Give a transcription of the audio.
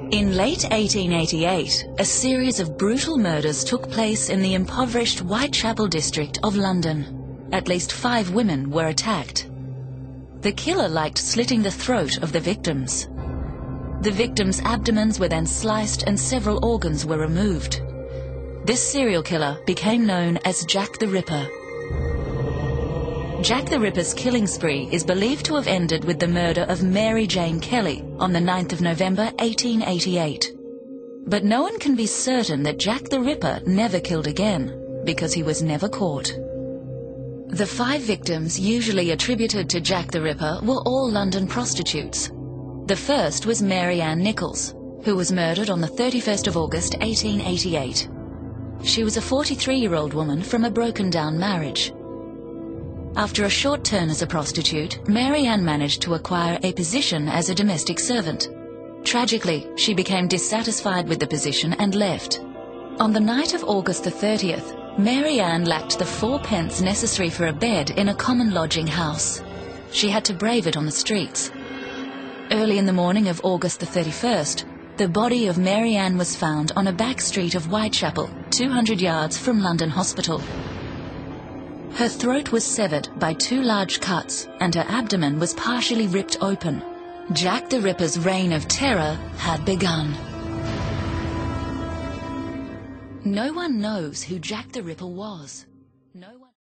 In late 1888, a series of brutal murders took place in the impoverished Whitechapel district of London. At least 5 women were attacked. The killer liked slitting the throat of the victims. The victims' abdomens were then sliced and several organs were removed. This serial killer became known as Jack the Ripper. Jack the Ripper's killing spree is believed to have ended with the murder of Mary Jane Kelly on the 9th of November 1888. But no one can be certain that Jack the Ripper never killed again, because he was never caught. The 5 victims usually attributed to Jack the Ripper were all London prostitutes. The first was Mary Ann Nichols, who was murdered on the 31st of August 1888. She was a 43-year-old woman from a broken-down marriage. After a short turn as a prostitute, Mary Ann managed to acquire a position as a domestic servant. Tragically, she became dissatisfied with the position and left. On the night of August the 30th, Mary Ann lacked the 4 pence necessary for a bed in a common lodging house. She had to brave it on the streets. Early in the morning of August the 31st, the body of Mary Ann was found on a back street of Whitechapel, 200 yards from London Hospital. Her throat was severed by 2 large cuts, and her abdomen was partially ripped open. Jack the Ripper's reign of terror had begun. No one knows who Jack the Ripper was. No one